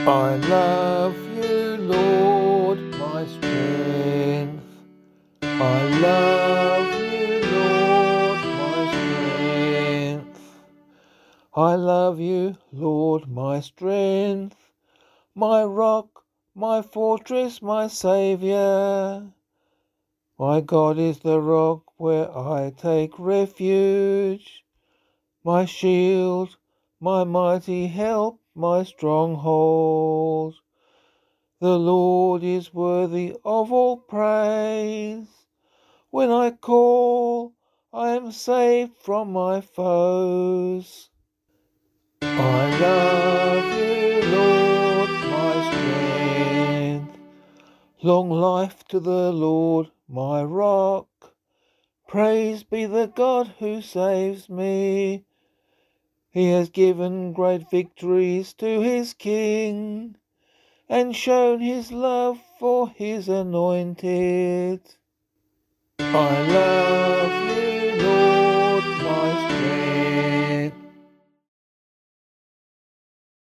I love you, Lord, my strength. I love you, Lord, my strength. I love you, Lord, my strength, my rock, my fortress, my Saviour. My God is the rock where I take refuge, my shield, my mighty help, my stronghold. The Lord is worthy of all praise. When I call, I am saved from my foes. I love you, Lord, my strength. Long life to the Lord, my rock. Praise be the God who saves me. He has given great victories to his King, and shown his love for his anointed. I love you, Lord.